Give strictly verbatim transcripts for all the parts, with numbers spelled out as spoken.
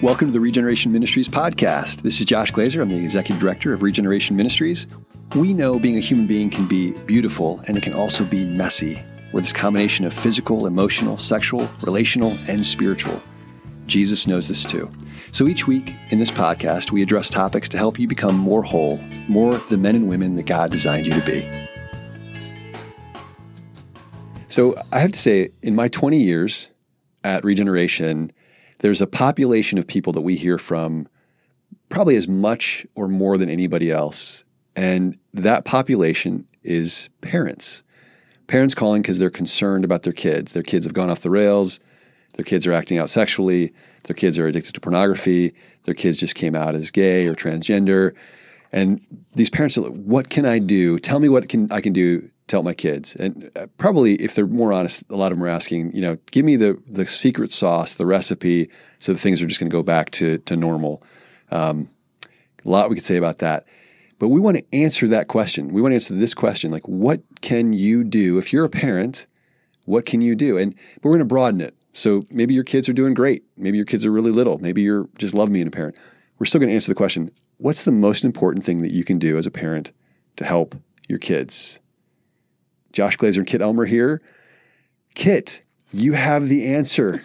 Welcome to the Regeneration Ministries podcast. This is Josh Glazer. I'm the Executive Director of Regeneration Ministries. We know being a human being can be beautiful, and it can also be messy. We're this combination of physical, emotional, sexual, relational, and spiritual. Jesus knows this too. So each week in this podcast, we address topics to help you become more whole, more the men and women that God designed you to be. So I have to say, in my twenty years at Regeneration, there's a population of people that we hear from probably as much or more than anybody else. And that population is parents. Parents calling because they're concerned about their kids. Their kids have gone off the rails. Their kids are acting out sexually. Their kids are addicted to pornography. Their kids just came out as gay or transgender. And these parents are like, what can I do? Tell me what can I can do to help my kids. And probably, if they're more honest, a lot of them are asking, you know, give me the the secret sauce, the recipe, so that things are just going to go back to to normal. Um, a lot we could say about that. But we want to answer that question. We want to answer this question, like, what can you do? If you're a parent, what can you do? And but we're going to broaden it. So maybe your kids are doing great. Maybe your kids are really little. Maybe you're just love being a parent. We're still going to answer the question, what's the most important thing that you can do as a parent to help your kids? Josh Glazer and Kit Elmer here. Kit, you have the answer.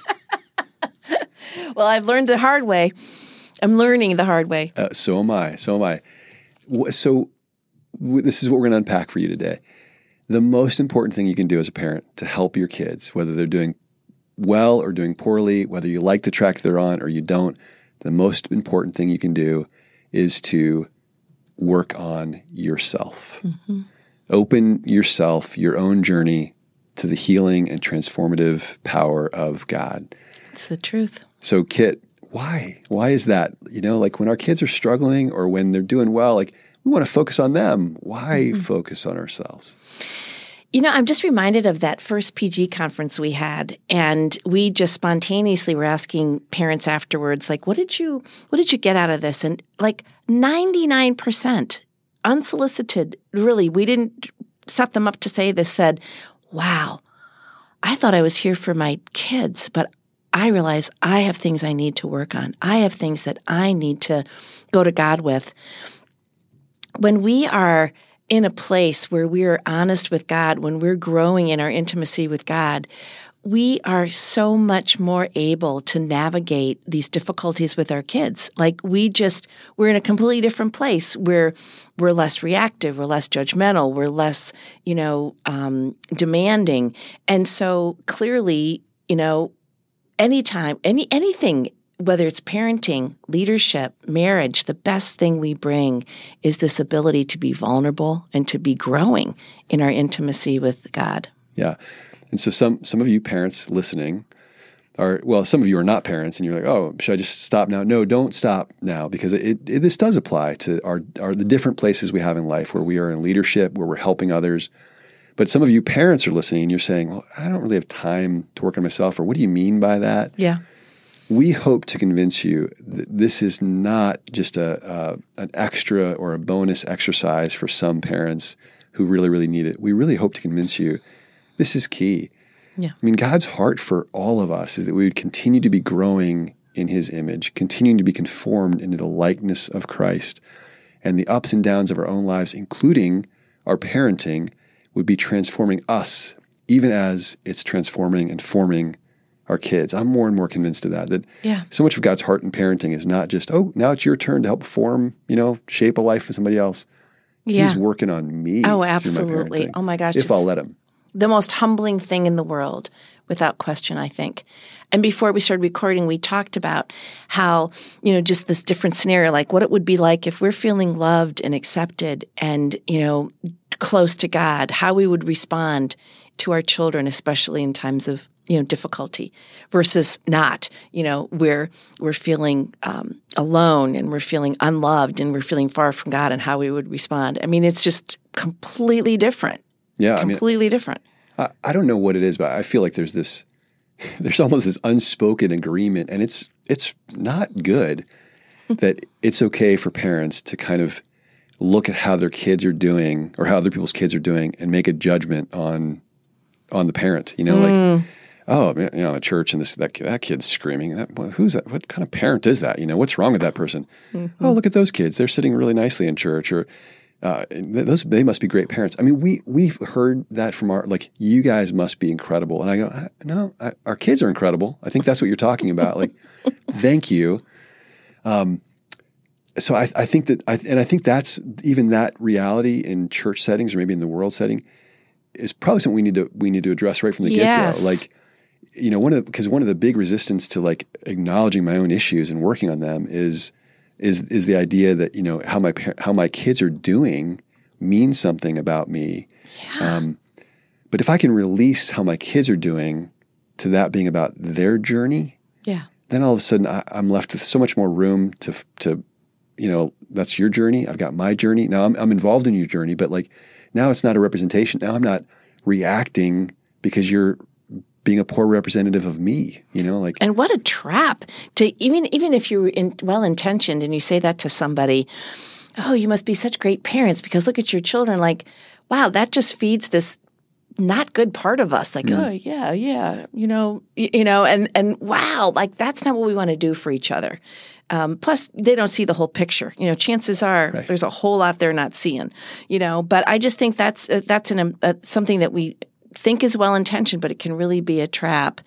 Well, I've learned the hard way. I'm learning the hard way. Uh, so am I. So am I. So w- this is what we're going to unpack for you today. The most important thing you can do as a parent to help your kids, whether they're doing well or doing poorly, whether you like the track they're on or you don't, the most important thing you can do is to work on yourself. Mm-hmm. Open yourself, your own journey to the healing and transformative power of God. It's the truth. So, Kit, why? Why is that? You know, like when our kids are struggling or when they're doing well, like we want to focus on them. Why mm-hmm. focus on ourselves? You know, I'm just reminded of that first P G conference we had, and we just spontaneously were asking parents afterwards, like, what did you, what did you get out of this? And like ninety-nine percent unsolicited, really, we didn't set them up to say this, said, wow, I thought I was here for my kids, but I realize I have things I need to work on. I have things that I need to go to God with. When we are in a place where we are honest with God, when we're growing in our intimacy with God, we are so much more able to navigate these difficulties with our kids. Like we just, we're in a completely different place. We're, we're less reactive. We're less judgmental. We're less, you know, um, demanding. And so clearly, you know, anytime, any, anything, whether it's parenting, leadership, marriage, the best thing we bring is this ability to be vulnerable and to be growing in our intimacy with God. Yeah. And so some some of you parents listening are, well, some of you are not parents and you're like, oh, should I just stop now? No, don't stop now, because it, it this does apply to our, our the different places we have in life where we are in leadership, where we're helping others. But some of you parents are listening and you're saying, well, I don't really have time to work on myself, or what do you mean by that? Yeah. We hope to convince you that this is not just a, a an extra or a bonus exercise for some parents who really, really need it. We really hope to convince you this is key. Yeah. I mean, God's heart for all of us is that we would continue to be growing in His image, continuing to be conformed into the likeness of Christ, and the ups and downs of our own lives, including our parenting, would be transforming us, even as it's transforming and forming our kids. I'm more and more convinced of that, that yeah. so much of God's heart in parenting is not just, oh, now it's your turn to help form, you know, shape a life for somebody else. Yeah. He's working on me. Oh, absolutely. Through my oh my gosh. If I'll let Him. The most humbling thing in the world, without question, I think. And before we started recording, we talked about how, you know, just this different scenario, like what it would be like if we're feeling loved and accepted and, you know, close to God, how we would respond to our children, especially in times of, you know, difficulty, versus not, you know, we're, we're feeling um, alone and we're feeling unloved and we're feeling far from God, and how we would respond. I mean, it's just completely different. Yeah, completely I mean, different. I, I don't know what it is, but I feel like there's this, there's almost this unspoken agreement, and it's it's not good that it's okay for parents to kind of look at how their kids are doing or how other people's kids are doing and make a judgment on on the parent. You know, mm. like oh, you know, at church and this that that kid's screaming. That, well, who's that? What kind of parent is that? You know, what's wrong with that person? Mm-hmm. Oh, look at those kids. They're sitting really nicely in church, or uh, those they must be great parents. I mean, we we've heard that from our like, you guys must be incredible, and I go, no, I, our kids are incredible. I think that's what you're talking about. Like, thank you. Um, so I, I think that, I, and I think that's even that reality in church settings or maybe in the world setting is probably something we need to we need to address right from the yes. get-go. Like, you know, one of because one of the big resistance to like acknowledging my own issues and working on them is is is the idea that, you know, how my how my kids are doing means something about me. Yeah. Um, but if I can release how my kids are doing to that being about their journey, yeah, then all of a sudden I, I'm left with so much more room to to, you know, that's your journey. I've got my journey. Now I'm I'm involved in your journey, but like now it's not a representation. Now I'm not reacting because you're being a poor representative of me, you know, like. And what a trap to even even if you're in, well intentioned and you say that to somebody, oh, you must be such great parents because look at your children. Like, wow, that just feeds this not good part of us. Like, mm. oh yeah, yeah, you know, you, you know, and and wow, like that's not what we want to do for each other. Um, plus, they don't see the whole picture. You know, chances are right. there's a whole lot they're not seeing. You know, but I just think that's uh, that's an uh, something that we think is well-intentioned, but it can really be a trap.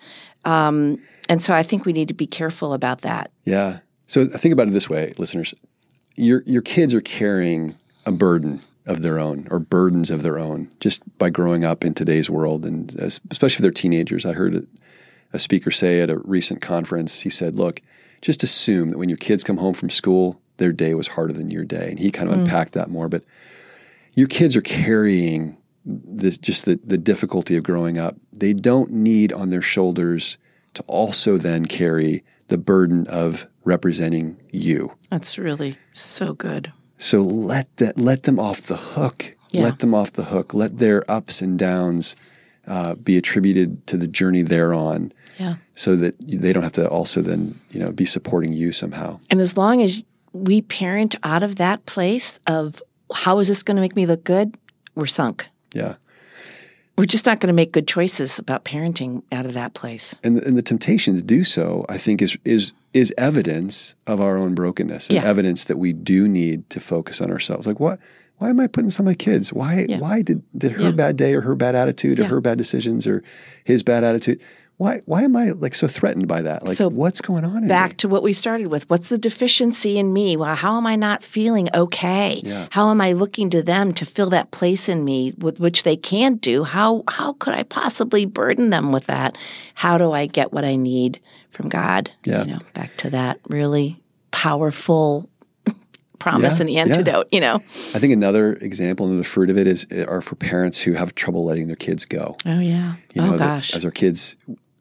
Um, and so I think we need to be careful about that. Yeah. So think about it this way, listeners. Your your kids are carrying a burden of their own or burdens of their own just by growing up in today's world. And especially if they're teenagers. I heard a speaker say at a recent conference, he said, look, just assume that when your kids come home from school, their day was harder than your day. And he kind of mm. unpacked that more. But your kids are carrying This, just the, the difficulty of growing up. They don't need on their shoulders to also then carry the burden of representing you. That's really so good. So let that let them off the hook. Yeah. Let them off the hook. Let their ups and downs uh, be attributed to the journey they're on. Yeah. So that they don't have to also then, you know, be supporting you somehow. And as long as we parent out of that place of how is this going to make me look good, we're sunk. Yeah. We're just not going to make good choices about parenting out of that place. And the, and the temptation to do so, I think, is is is evidence of our own brokenness and yeah. evidence that we do need to focus on ourselves. Like, what? Why am I putting this on my kids? Why? Yeah. Why did did her yeah. bad day or her bad attitude or yeah. her bad decisions or his bad attitude? Why? Why am I like so threatened by that? Like, so what's going on in back me? to what we started with. What's the deficiency in me? Well, how am I not feeling okay? Yeah. How am I looking to them to fill that place in me with which they can't do? How how could I possibly burden them with that? How do I get what I need from God? Yeah. You know, back to that really powerful promise yeah, and the antidote. Yeah. You know, I think another example and the fruit of it is are for parents who have trouble letting their kids go. Oh yeah. You know, oh gosh. As our kids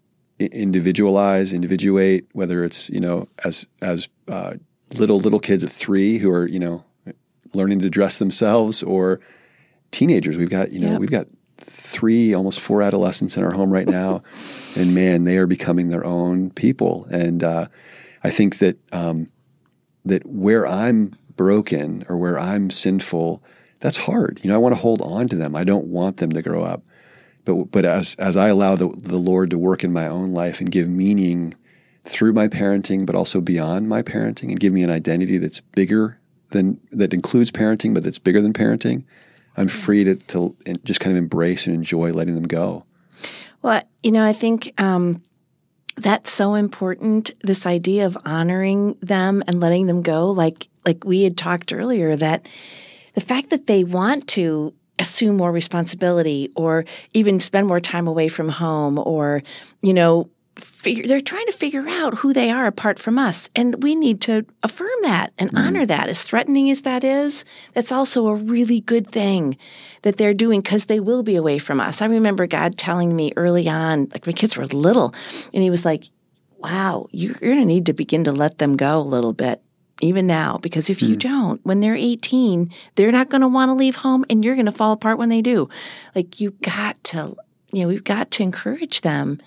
individualize, individuate, whether it's, you know, as as uh, little, little kids at three who are, you know, learning to dress themselves, or teenagers. We've got, you know, yep. we've got three, almost four adolescents in our home right now. And man, they are becoming their own people. And uh, I think that um, that where I'm broken or where I'm sinful, that's hard. You know, I want to hold on to them. I don't want them to grow up. But but as as I allow the, the Lord to work in my own life and give meaning through my parenting, but also beyond my parenting, and give me an identity that's bigger than, that includes parenting, but that's bigger than parenting, I'm free to, to just kind of embrace and enjoy letting them go. Well, you know, I think um, that's so important, this idea of honoring them and letting them go. Like like we had talked earlier, that the fact that they want to assume more responsibility or even spend more time away from home, or, you know, figure, they're trying to figure out who they are apart from us. And we need to affirm that and mm. honor that. As threatening as that is, that's also a really good thing that they're doing, because they will be away from us. I remember God telling me early on, like my kids were little, and he was like, wow, you're going to need to begin to let them go a little bit. Even now, because if you mm. don't, when they're eighteen, they're not going to want to leave home, and you're going to fall apart when they do. Like, you got to, you know, we've got to encourage them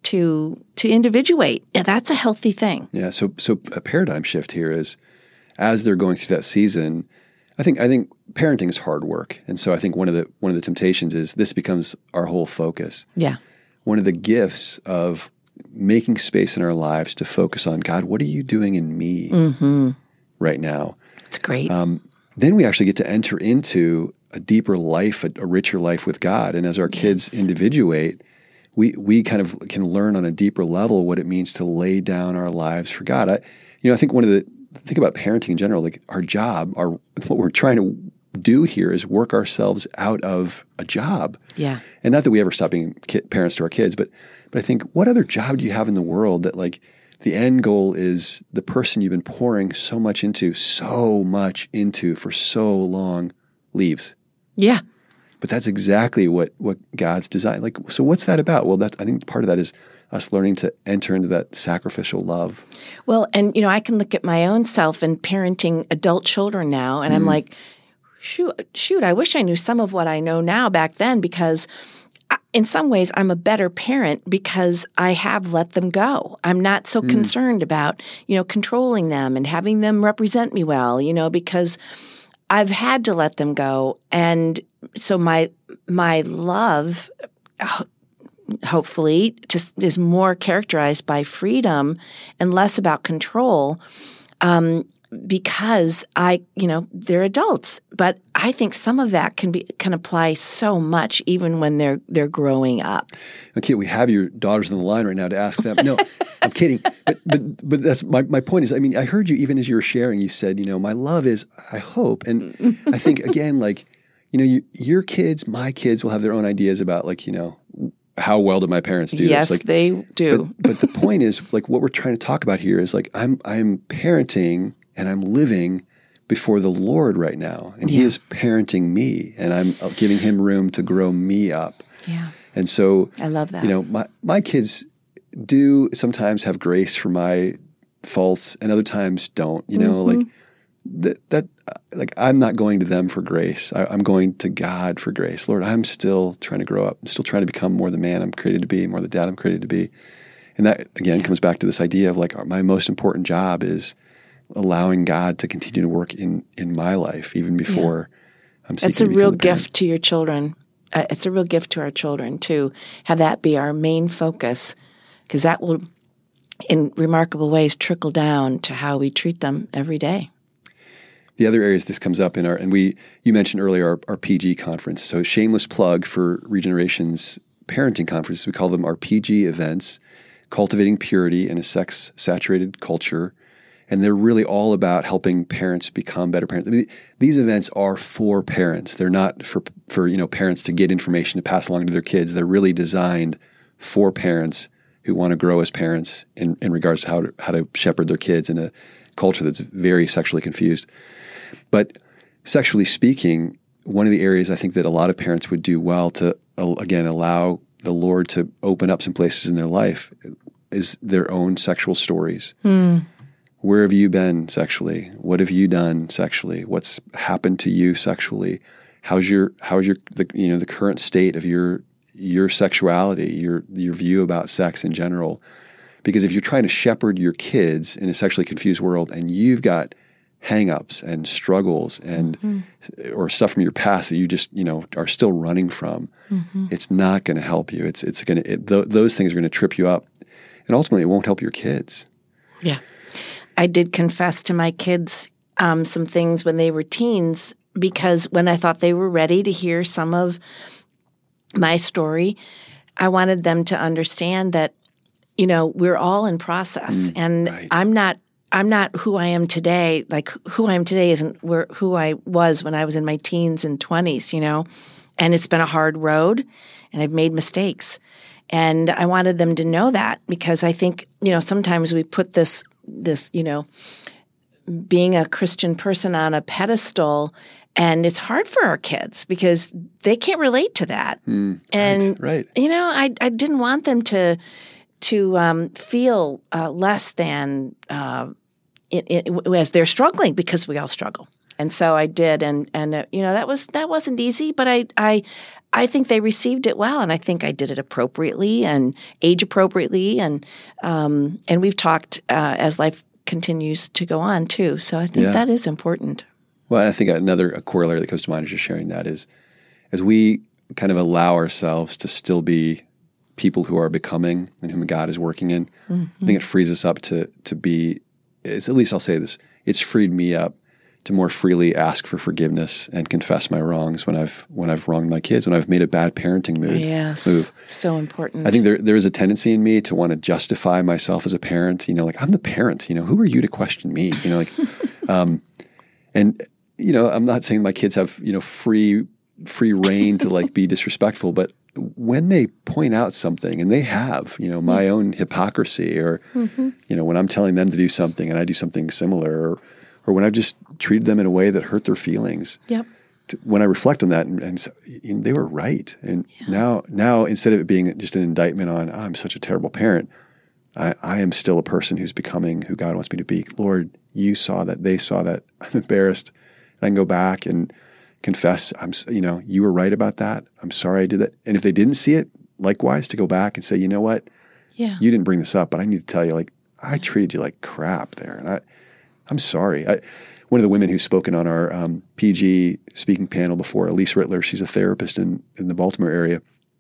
to to individuate. Yeah, that's a healthy thing. Yeah. So so a paradigm shift here is, as they're going through that season, I think I think parenting is hard work, and so I think one of the one of the temptations is this becomes our whole focus. Yeah. one of the gifts of making space in our lives to focus on, God, what are you doing in me mm-hmm. right now? It's great. Um, then we actually get to enter into a deeper life, a, a richer life with God. And as our kids Yes. individuate, we we kind of can learn on a deeper level what it means to lay down our lives for God. I, you know, I think one of the, think about parenting in general, like our job, our what we're trying to do here is work ourselves out of a job. Yeah. And not that we ever stop being ki- parents to our kids, but but I think, what other job do you have in the world that, like, the end goal is the person you've been pouring so much into, so much into for so long leaves? Yeah. But that's exactly what what God's designed. Like, so what's that about? Well, that I think part of that is us learning to enter into that sacrificial love. Well, and, you know, I can look at my own self and parenting adult children now, and mm. I'm like, shoot, shoot, I wish I knew some of what I know now back then, because I, in some ways I'm a better parent because I have let them go. I'm not so mm. concerned about, you know, controlling them and having them represent me well, you know, because I've had to let them go. And so my my love, hopefully, just is more characterized by freedom and less about control, um, because I, you know, they're adults. But I think some of that can be can apply so much even when they're they're growing up. Okay, we have your daughters on the line right now to ask them. No, I'm kidding. But but but that's my my point is, I mean, I heard you even as you were sharing. You said, you know, my love is, I hope, and I think again, like, you know, you, your kids, my kids will have their own ideas about, like, you know, how well did my parents do yes, this? Like, they do. But, but the point is, like, what we're trying to talk about here is, like, I'm I'm parenting and I'm living before the Lord right now, and yeah. He is parenting me, and I'm giving Him room to grow me up. Yeah. And so, I love that. You know, my my kids do sometimes have grace for my faults, and other times don't. You know, mm-hmm. like that that like I'm not going to them for grace. I, I'm going to God for grace. Lord, I'm still trying to grow up. I'm still trying to become more the man I'm created to be, more the dad I'm created to be. And that again yeah. comes back to this idea of, like, my most important job is allowing God to continue to work in, in my life, even before yeah. I'm seeking It's a to become real a parent. gift to your children. Uh, it's a real gift to our children to have that be our main focus, because that will, in remarkable ways, trickle down to how we treat them every day. The other areas this comes up in our, and we, you mentioned earlier our, our P G conference. So shameless plug for Regeneration's parenting conference. We call them our P G events, Cultivating Purity in a Sex-Saturated Culture. And they're really all about helping parents become better parents. I mean, these events are for parents. They're not for, for, you know, parents to get information to pass along to their kids. They're really designed for parents who want to grow as parents in, in regards to how to, how to shepherd their kids in a culture that's very sexually confused. But sexually speaking, one of the areas I think that a lot of parents would do well to, again, allow the Lord to open up some places in their life is their own sexual stories. Mm. Where have you been sexually? What have you done sexually? What's happened to you sexually? How's your how's your the, you know the current state of your your sexuality, your your view about sex in general? Because if you're trying to shepherd your kids in a sexually confused world, and you've got hang-ups and struggles and mm-hmm. or stuff from your past that you just you know are still running from, mm-hmm. it's not going to help you. It's it's going to it, th- those things are going to trip you up, and ultimately it won't help your kids. Yeah. I did confess to my kids um, some things when they were teens, because when I thought they were ready to hear some of my story, I wanted them to understand that, you know, we're all in process, mm, and right. I'm not I'm not who I am today. Like, who I am today isn't where, who I was when I was in my teens and twenties, you know, and it's been a hard road, and I've made mistakes, and I wanted them to know that, because I think, you know, sometimes we put this this, you know, being a Christian person on a pedestal, and it's hard for our kids because they can't relate to that. Mm, and, right, right. you know, I, I didn't want them to to um, feel uh, less than uh, it, it, as they're struggling, because we all struggle. And so I did, and and uh, you know, that was that wasn't easy, but I I I think they received it well, and I think I did it appropriately and age appropriately, and um, and we've talked uh, as life continues to go on too. So I think yeah. that is important. Well, I think another a corollary that comes to mind is just sharing that is, as we kind of allow ourselves to still be people who are becoming and whom God is working in. Mm-hmm. I think it frees us up to to be, it's, at least I'll say this, it's freed me up to more freely ask for forgiveness and confess my wrongs when I've when I've wronged my kids, when I've made a bad parenting mood, yes, move. So important. I think there there is a tendency in me to want to justify myself as a parent. You know, like I'm the parent. You know, who are you to question me? You know, like, um, and you know, I'm not saying my kids have you know free free reign to like be disrespectful, but when they point out something, and they have, you know, my own hypocrisy, or mm-hmm. you know, when I'm telling them to do something and I do something similar, or or when I've just treated them in a way that hurt their feelings. Yep. To, when I reflect on that, and, and, so, and they were right. And yeah. now, now instead of it being just an indictment on, oh, I'm such a terrible parent, I, I am still a person who's becoming who God wants me to be. Lord, you saw that, they saw that. I'm embarrassed. And I can go back and confess, I'm, you know, you were right about that. I'm sorry I did that. And if they didn't see it, likewise, to go back and say, you know what? Yeah. You didn't bring this up, but I need to tell you, like, I treated you like crap there. And I, I'm sorry. I, one of the women who's spoken on our um, P G speaking panel before, Elise Rittler, she's a therapist in, in the Baltimore area.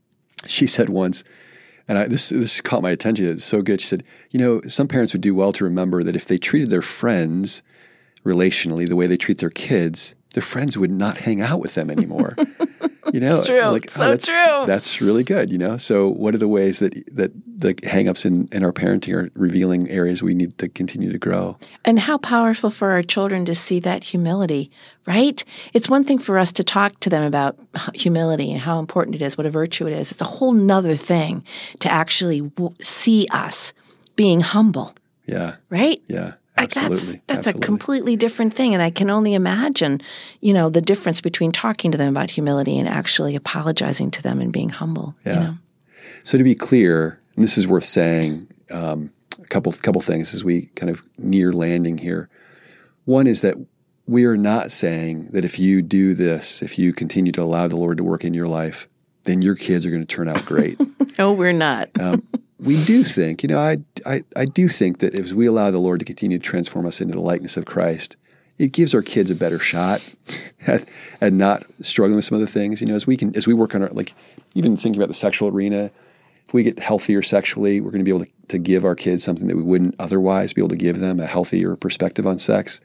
She said once, and I, this this caught my attention, it's so good. She said, you know, some parents would do well to remember that if they treated their friends relationally the way they treat their kids, their friends would not hang out with them anymore. You know, it's true. Like, so oh, that's, true. That's really good. You know, so what are the ways that that the hangups in, in our parenting are revealing areas we need to continue to grow? And how powerful for our children to see that humility, right? It's one thing for us to talk to them about humility and how important it is, what a virtue it is. It's a whole nother thing to actually w- see us being humble. Yeah. Right? Yeah. Like Absolutely. that's that's Absolutely. a completely different thing. And I can only imagine, you know, the difference between talking to them about humility and actually apologizing to them and being humble. Yeah. You know? So to be clear, and this is worth saying, um, a couple couple things as we kind of near landing here. One is that we are not saying that if you do this, if you continue to allow the Lord to work in your life, then your kids are going to turn out great. No, we're not. um, we do think, you know, I, I, I do think that as we allow the Lord to continue to transform us into the likeness of Christ, it gives our kids a better shot at, at not struggling with some other things. You know, as we can, as we work on our, like, even thinking about the sexual arena, if we get healthier sexually, we're going to be able to, to give our kids something that we wouldn't otherwise be able to give them, a healthier perspective on sex.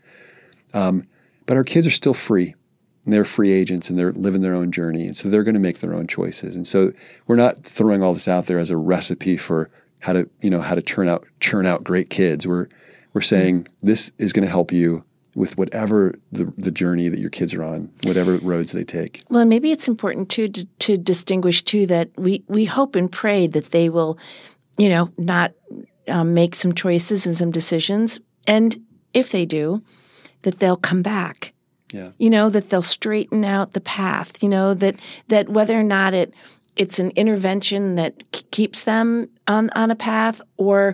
Um, but our kids are still free. And they're free agents, and they're living their own journey. And so they're going to make their own choices. And so we're not throwing all this out there as a recipe for how to, you know, how to churn out, churn out great kids. We're, we're saying this is going to help you with whatever the, the journey that your kids are on, whatever roads they take. Well, and maybe it's important too to, to distinguish too that we, we hope and pray that they will, you know, not um, make some choices and some decisions. And if they do, that they'll come back. Yeah. You know, that they'll straighten out the path, you know, that that whether or not it it's an intervention that k- keeps them on, on a path or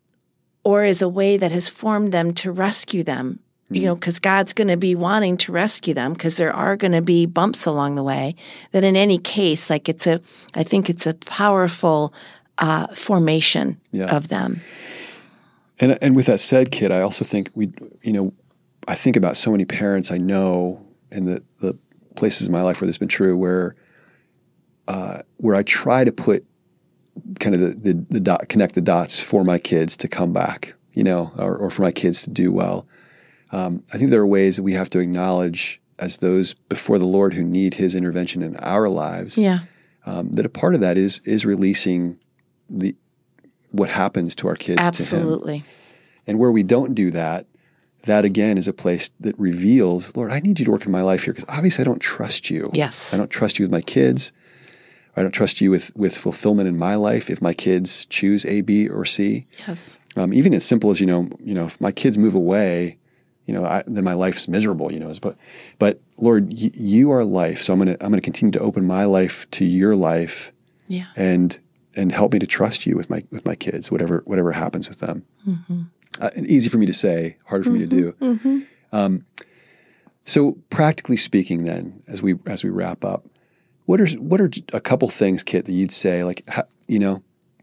or is a way that has formed them to rescue them, mm-hmm. you know, because God's going to be wanting to rescue them because there are going to be bumps along the way, that in any case, like it's a, I think it's a powerful uh, formation yeah. of them. And and with that said, Kit, I also think we, you know, I think about so many parents I know in the, the places in my life where this has been true, where uh, where I try to put kind of the, the, the dot, connect the dots for my kids to come back, you know, or, or for my kids to do well. Um, I think there are ways that we have to acknowledge as those before the Lord who need His intervention in our lives. Yeah, um, that a part of that is is releasing the what happens to our kids absolutely. to Him. And where we don't do that, that again is a place that reveals, Lord, I need you to work in my life here because obviously I don't trust you. Yes. I don't trust you with my kids. I don't trust you with, with fulfillment in my life if my kids choose A, B, or C. Yes. Um, even as simple as, you know, you know, if my kids move away, you know, I, then my life's miserable, you know. But, but Lord, y- you are life, so I'm gonna I'm gonna continue to open my life to your life, yeah, and and help me to trust you with my with my kids, whatever whatever happens with them. Mm-hmm. Uh, easy for me to say, harder for mm-hmm, me to do. Mm-hmm. Um, so practically speaking then, as we as we wrap up, what are what are a couple things, Kit, that you'd say, like, you know,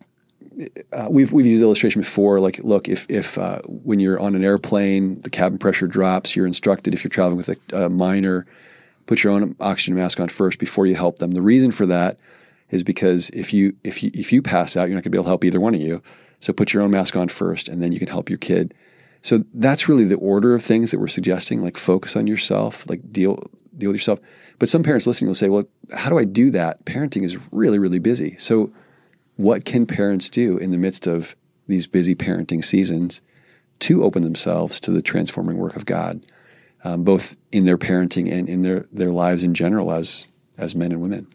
uh, we've we've used illustration before, like, look, if if uh, when you're on an airplane, the cabin pressure drops, you're instructed, if you're traveling with a, a minor, put your own oxygen mask on first before you help them. The reason for that is because if you if you if you pass out, you're not going to be able to help either one of you. So put your own mask on first, and then you can help your kid. So that's really the order of things that we're suggesting. Like focus on yourself, like deal deal with yourself. But some parents listening will say, "Well, how do I do that? Parenting is really really busy." So what can parents do in the midst of these busy parenting seasons to open themselves to the transforming work of God, um, both in their parenting and in their, their lives in general as as men and women?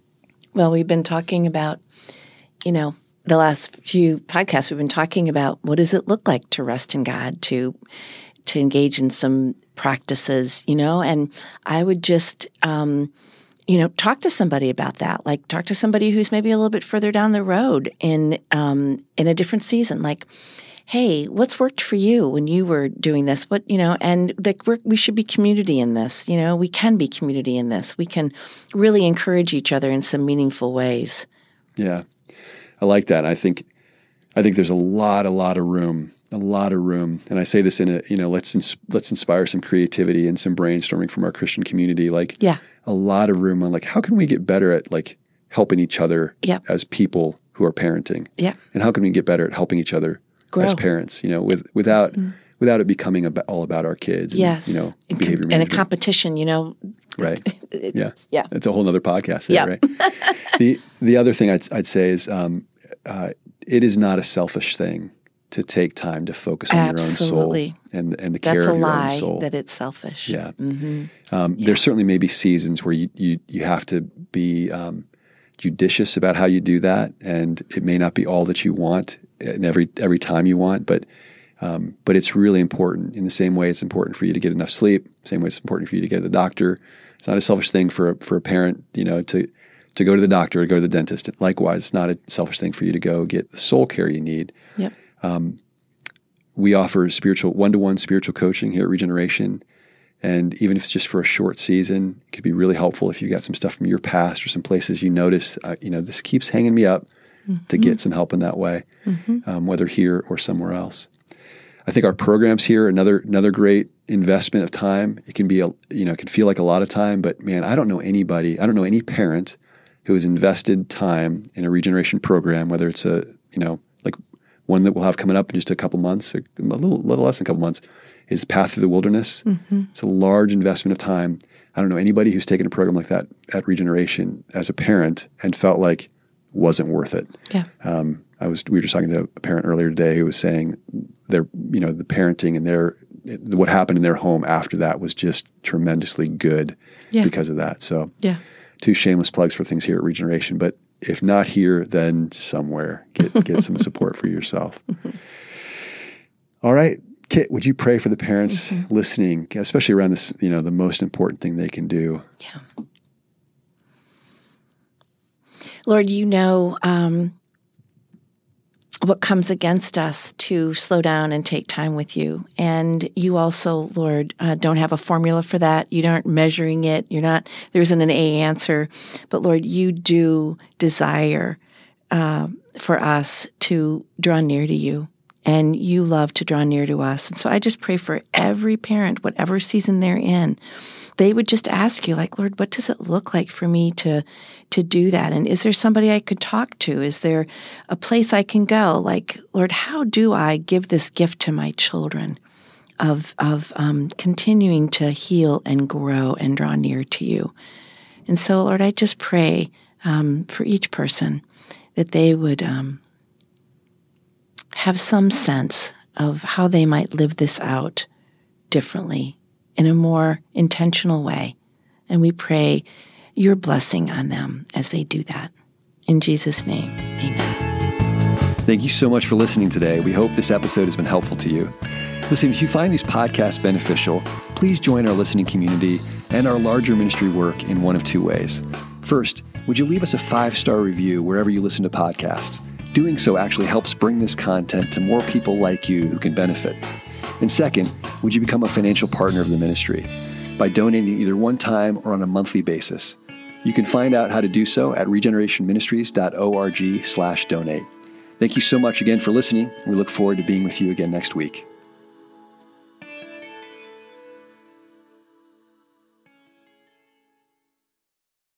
Well, we've been talking about, you know, the last few podcasts, we've been talking about what does it look like to rest in God, to to engage in some practices, you know, and I would just, um, you know, talk to somebody about that. Like talk to somebody who's maybe a little bit further down the road in um, in a different season. Like, hey, what's worked for you when you were doing this? What, you know, and like we're, we should be community in this. You know, we can be community in this. We can really encourage each other in some meaningful ways. Yeah, I like that. I think I think there's a lot, a lot of room, a lot of room. And I say this in a, you know, let's ins- let's inspire some creativity and some brainstorming from our Christian community. Like, yeah. a lot of room on like, how can we get better at like helping each other yep. as people who are parenting? Yeah. And how can we get better at helping each other Grow. as parents, you know, with, without, mm-hmm. without it becoming about, all about our kids and, yes. you know, and behavior com- and a competition, you know. Right. it's, yeah. Yeah. It's a whole nother podcast there, yeah. right? the, the other thing I'd, I'd say is um, uh, it is not a selfish thing to take time to focus on Absolutely. your own soul and, and the That's care of your lie, own soul. that it's selfish. Yeah. Mm-hmm. Um, yeah. There certainly may be seasons where you, you, you have to be um, judicious about how you do that, and it may not be all that you want and every every time you want, but um, but it's really important. In the same way it's important for you to get enough sleep, same way it's important for you to get to the doctor. It's not a selfish thing for a, for a parent, you know, to to go to the doctor or go to the dentist. Likewise, it's not a selfish thing for you to go get the soul care you need. Yep. Um, we offer spiritual one-to-one spiritual coaching here at Regeneration. And even if it's just for a short season, it could be really helpful if you got some stuff from your past or some places you notice, uh, you know, this keeps hanging me up mm-hmm. to get some help in that way, mm-hmm. um, whether here or somewhere else. I think our programs here, another another great investment of time. It can be, a, you know, it can feel like a lot of time, but man, I don't know anybody, I don't know any parent who has invested time in a Regeneration program, whether it's a, you know, like one that we'll have coming up in just a couple months, or a little, little less than a couple months, is Path Through the Wilderness. Mm-hmm. It's a large investment of time. I don't know anybody who's taken a program like that at Regeneration as a parent and felt like wasn't worth it. Yeah. Um, I was we were just talking to a parent earlier today who was saying their, you know, the parenting and their what happened in their home after that was just tremendously good yeah. because of that. So yeah. two shameless plugs for things here at Regeneration, but if not here, then somewhere get get some support for yourself. Mm-hmm. All right. Kit, would you pray for the parents mm-hmm. listening, especially around this, you know, the most important thing they can do? Yeah. Lord, you know um, what comes against us to slow down and take time with you. And you also, Lord, uh, don't have a formula for that. You aren't measuring it. You're not, there isn't an A answer. But Lord, you do desire uh, for us to draw near to you. And you love to draw near to us. And so I just pray for every parent, whatever season they're in, they would just ask you, like, Lord, what does it look like for me to to do that? And is there somebody I could talk to? Is there a place I can go? Like, Lord, how do I give this gift to my children of, of um, continuing to heal and grow and draw near to you? And so, Lord, I just pray um, for each person that they would um, have some sense of how they might live this out differently in a more intentional way. And we pray your blessing on them as they do that. In Jesus' name, amen. Thank you so much for listening today. We hope this episode has been helpful to you. Listen, if you find these podcasts beneficial, please join our listening community and our larger ministry work in one of two ways. First, would you leave us a five-star review wherever you listen to podcasts? Doing so actually helps bring this content to more people like you who can benefit. And second, would you become a financial partner of the ministry by donating either one time or on a monthly basis? You can find out how to do so at regenerationministries.org slash donate. Thank you so much again for listening. We look forward to being with you again next week.